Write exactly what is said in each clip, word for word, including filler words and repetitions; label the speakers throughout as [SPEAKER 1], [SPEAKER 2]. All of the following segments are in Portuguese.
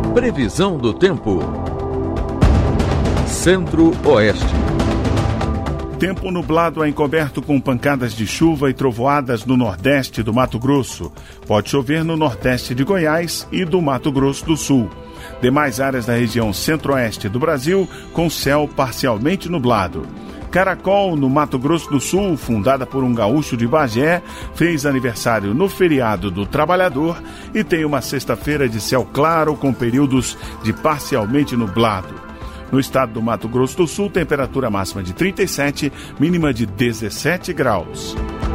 [SPEAKER 1] Previsão do tempo. Centro-Oeste.
[SPEAKER 2] Tempo nublado a encoberto com pancadas de chuva e trovoadas no nordeste do Mato Grosso. Pode chover no nordeste de Goiás e do Mato Grosso do Sul. Demais áreas da região centro-oeste do Brasil com céu parcialmente nublado. Caracol, no Mato Grosso do Sul, fundada por um gaúcho de Bagé, fez aniversário no feriado do Trabalhador e tem uma sexta-feira de céu claro com períodos de parcialmente nublado. No estado do Mato Grosso do Sul, temperatura máxima de trinta e sete, mínima de dezessete graus.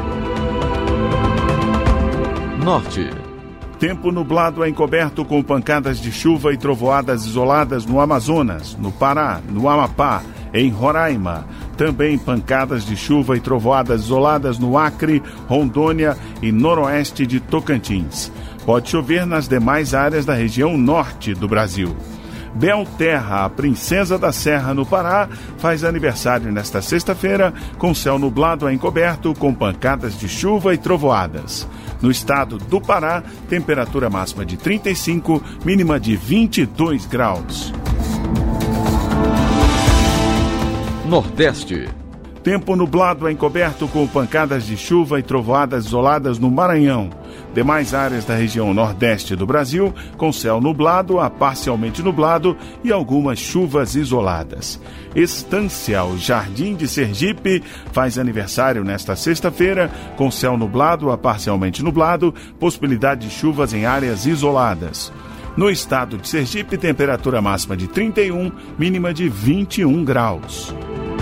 [SPEAKER 1] Norte.
[SPEAKER 2] Tempo nublado a encoberto com pancadas de chuva e trovoadas isoladas no Amazonas, no Pará, no Amapá, em Roraima. Também pancadas de chuva e trovoadas isoladas no Acre, Rondônia e noroeste de Tocantins. Pode chover nas demais áreas da região norte do Brasil. Belterra, a princesa da Serra no Pará, faz aniversário nesta sexta-feira com céu nublado a encoberto com pancadas de chuva e trovoadas. No estado do Pará, temperatura máxima de trinta e cinco, mínima de vinte e dois graus.
[SPEAKER 1] Nordeste.
[SPEAKER 2] Tempo nublado a encoberto com pancadas de chuva e trovoadas isoladas no Maranhão. Demais áreas da região nordeste do Brasil, com céu nublado a parcialmente nublado e algumas chuvas isoladas. Estância, o Jardim de Sergipe, faz aniversário nesta sexta-feira, com céu nublado a parcialmente nublado, possibilidade de chuvas em áreas isoladas. No estado de Sergipe, temperatura máxima de trinta e um, mínima de vinte e um graus.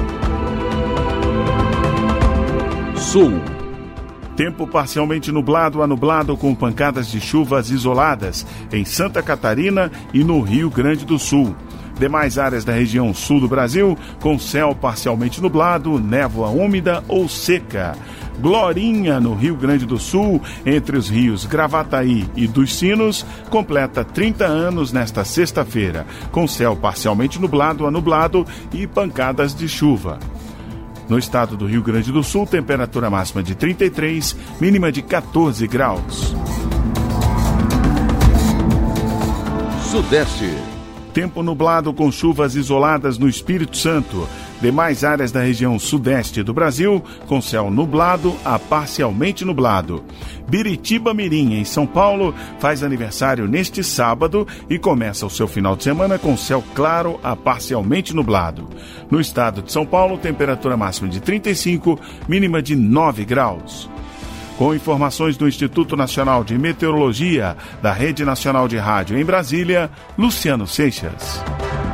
[SPEAKER 1] Sul.
[SPEAKER 2] Tempo parcialmente nublado a nublado com pancadas de chuvas isoladas em Santa Catarina e no Rio Grande do Sul. Demais áreas da região sul do Brasil com céu parcialmente nublado, névoa úmida ou seca. Glorinha, no Rio Grande do Sul, entre os rios Gravataí e dos Sinos, completa trinta anos nesta sexta-feira, com céu parcialmente nublado a nublado e pancadas de chuva. No estado do Rio Grande do Sul, temperatura máxima de trinta e três, mínima de quatorze graus.
[SPEAKER 1] Sudeste.
[SPEAKER 2] Tempo nublado com chuvas isoladas no Espírito Santo. Demais áreas da região sudeste do Brasil, com céu nublado a parcialmente nublado. Biritiba Mirim, em São Paulo, faz aniversário neste sábado e começa o seu final de semana com céu claro a parcialmente nublado. No estado de São Paulo, temperatura máxima de trinta e cinco, mínima de nove graus. Com informações do Instituto Nacional de Meteorologia, da Rede Nacional de Rádio em Brasília, Luciano Seixas.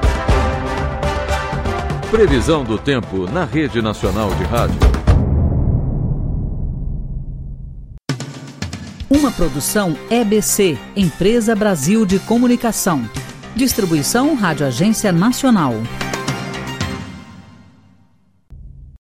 [SPEAKER 1] Previsão do tempo na Rede Nacional de Rádio.
[SPEAKER 3] Uma produção E B C, Empresa Brasil de Comunicação. Distribuição Rádio Agência Nacional.